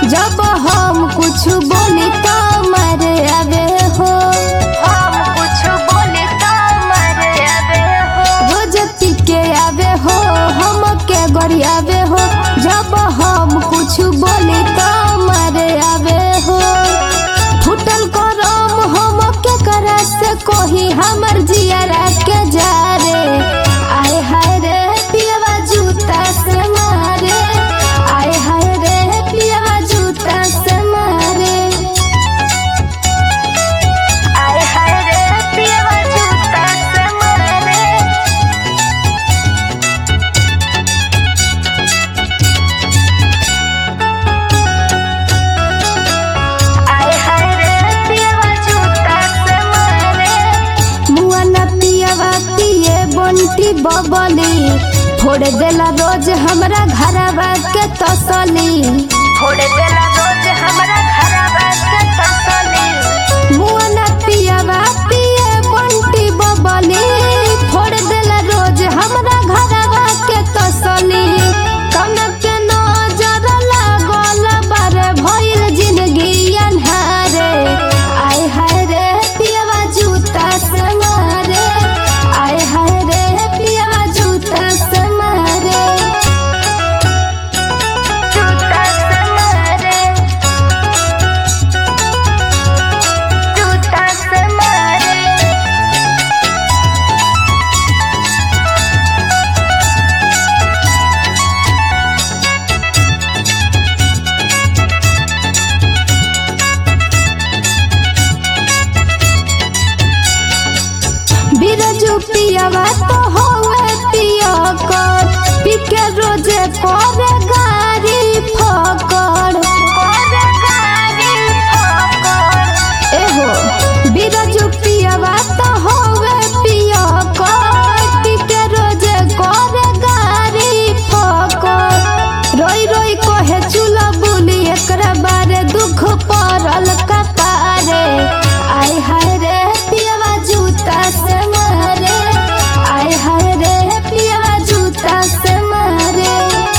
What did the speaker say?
जब हम कुछ बोली तो मारे आवे हो, हम कुछ बोली तो मारे आवे हो। रोज पी के आवे हो, हम के गरियावे हो। जब हम कुछ बोली तो मारे आवे हो। फुटल करम हम के करे से कोही हमर जियरा के जा रे। आए हाय रे पियवा जूता से मारे, आए हाय रे पियवा जूता से मारे, आए हाय रे पियवा जूता से मारे। आए हाय रे पियवा जूता से मारे। मुआ न पियवा पिए बंटी बबली, फोड़ देला रोज हमरा घरवा के तसली, फोड़ देला रोज हमरा घरवा के तसली। मुआ न पियवा पिए बंटी बबली, फोड़ देला रोज हमरा घरवा के तसली। कनक के नजर लागल बारे भइल जिंदगी अन्हारे। आए हाय रे पियवा जूता से मारे, आए हाय रे पियवा जूता से मारे, जूता से मारे, जूता से मारे। बिरजू पियवा तो